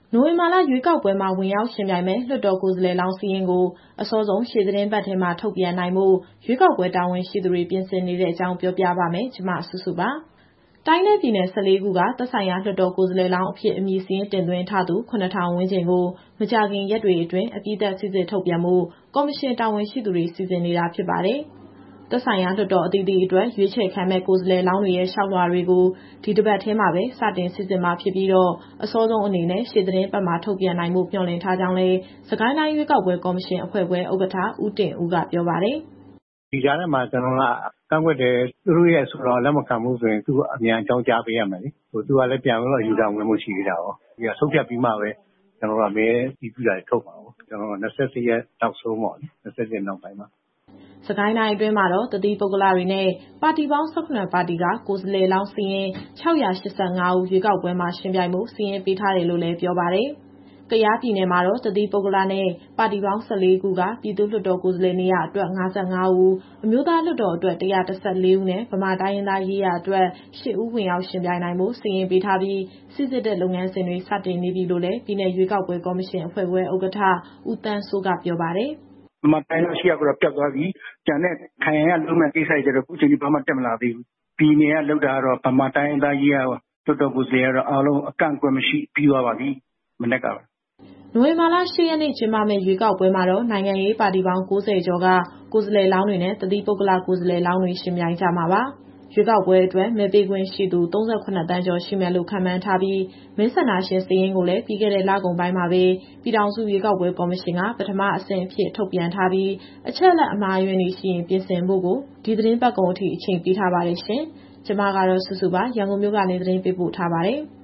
နိုဝင်ဘာလရွေးကောက်ပွဲမှာဝင်ရောက်ယှဉ်ပြိုင်မယ့်လွှတ်တော်ကိုယ်စားလှယ်လောင်းစာရင်းကိုအစောဆုံးရှေ့သီတင်းပတ်ထဲမှာထုတ်ပြန်နိုင်ဖို့ရွေးကောက်ပွဲတာဝန်ရှိသူတွေပြင်ဆင်နေတဲ့အကြောင်းပြောပြပါမယ်။ ဒီသတင်းကို ဗွီအိုအေမြန်မာပိုင်း သတင်းထောက်စုစုက တင်ဆက်ပေးမှာပါ။ တိုင်းနဲ့ပြည်နယ် 14 ခုကသက်ဆိုင်ရာလွှတ်တော်ကိုယ်စားလှယ်လောင်းအဖြစ်အမည်စာရင်းတင်သွင်းထားသူ 7,000 ဝန်းကျင်ကိုမကြာခင်ရက်တွေအတွင်းအပြီးသတ်စိစစ်ထုတ်ပြန်ဖို့ကော်မရှင်တာဝန်ရှိသူတွေစီစဉ်နေတာဖြစ်ပါတယ်။ သက်ဆိုင်ရာလွှတ်တော်အသီးသီးအတွက်ရွေးချယ်ခံမယ့်ကိုယ်စားလှယ်လောင်းတွေရဲ့လျှောက်လွှာတွေကိုဒီတပတ်ထဲမှာပဲစတင်စိစစ်မှာဖြစ်ပြီးအစောဆုံးအနေနဲ့ရှေ့သီတင်းပတ်မှာထုတ်ပြန်နိုင်ဖို့မျှော်လင့်ထားကြောင်းလည်းစစ်ကိုင်းတိုင်းရွေးကောက်ပွဲကော်မရှင်အဖွဲ့ခွဲဥက္ကဋ္ဌဦးတင်ဦးကပြောပါတယ်။ "ဒီကြားထဲမှာကျနော်တို့ကကန့်ကွက်တယ်သူတို့ရဲ့အဆိုလွှာကိုလက်မခံဘူးဆိုရင်သူ့ကိုအမြန်အကြောင်းကြားပေးရမယ်လေ။သူကလည်းပြန်ပြီးတော့အယူခံဝင်ဖို့ရှိသေးတာကို။ဒီကဆုံးဖြတ်ပြီးမှပဲကျနော်တို့ကမဲအတည်ပြုလွှာတွေထုတ်မှာကို။ကျနော်တို့21ရက်နောက်ဆုံးပေါ့လေ21ရက်နောက်ပိုင်းမှာ။စစ်ကိုင်းတိုင်းအတွင်းမှာတော့တသီးပုဂ္ဂလတွေနဲ့ပါတီပေါင်း18ပါတီကကိုယ်စားလှယ်လောင်းစာရင်း685ဦးရွေးကောက်ပွဲမှာယှဉ်ပြိုင်ဖို့စာရင်းပေးထားတယ်လို့လည်းပြောပါတယ်။ ကယားပြည်နယ်မှာတော့တသီးပုဂ္ဂလနဲ့ပါတီပေါင်း14ခုကပြည်သူ့လွှတ်တော်ကိုယ်စားလှယ်နေရာအတွက်55ဦး၊ အမျိုးသားလွှတ်တော်အတွက်114ဦးနဲ့ဗမာတိုင်းရင်းသားရေးရာအတွက်8ဦးဝင်ရောက်ယှဉ်ပြိုင်နိုင်ဖို့စာရင်းပေးထားပြီးစိစစ်တဲ့လုပ်ငန်းစဉ်တွေစတင်နေပြီလို့လည်းပြည်နယ်ရွေးကောက်ပွဲကော်မရှင်အဖွဲ့ခွဲဥက္ကဋ္ဌဦးသန်းစိုးကပြောပါတယ်။ဗမာတိုင်းရင်းသား8ယောက်ကတော့ပျောက်သွားပြီ။ကျန်တဲ့ခရိုင်ကလုပ်မယ့်ကိစ္စတွေကျတော့အခုချိန်ထိဘာမှတက်မလာသေးဘူး။ပြည်နယ်ကလုပ်တာကတော့ဗမာတိုင်းရင်းသားရေးရာလွှတ်တော်ကိုယ်စားလှယ်ကတော့အားလုံးအကန့်အကွက်မရှိပြီးသွားပါပြီ။မနက်ကပဲ။နိုဝင်ဘာလ10ရက်နေ့ကျင်းပမယ့်ရွေးကောက်ပွဲမှာတော့နိုင်ငံရေးပါတီပေါင်း90ကျော်ကကိုယ်စားလှယ်လောင်းတွေနဲ့တသီးပုဂ္ဂလကိုယ်စားလှယ်လောင်းတွေယှဉ်ပြိုင်ကြမှာပါ။ရွေးကောက်ပွဲအတွက်မဲပေးခွင့်ရှိသူ38သန်းကျော်ရှိမယ်လို့ခန့်မှန်းထားပြီးမဲဆန္ဒရှင်စာရင်းကိုလည်းပြီးခဲ့တဲ့လကုန်ပိုင်းမှာပဲပြည်ထောင်စုရွေးကောက်ပွဲကော်မရှင်ကပထမအဆင့်အဖြစ်ထုတ်ပြန်ထားပြီးအချက်အလက်အမှားအယွင်းတွေရှိရင်ပြင်ဆင်ဖို့ကိုဒီသီတင်းပတ်ကုန်အထိအချိန်ပေးထားပါတယ်ရှင်။ကျွန်မကတော့စုစုပါရန်ကုန်မြို့ကနေသတင်းပေးပို့ထားပါတယ်။